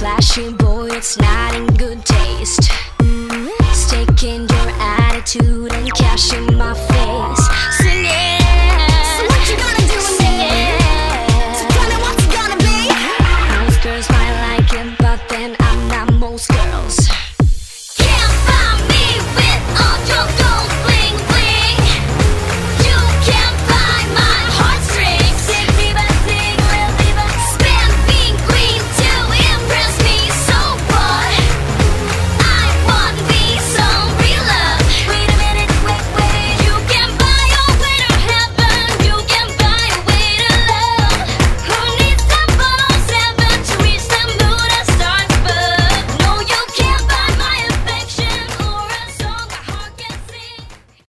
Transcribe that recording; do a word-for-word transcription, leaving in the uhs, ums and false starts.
flashy boy, it's not in good taste. Staking your attitude and cashing my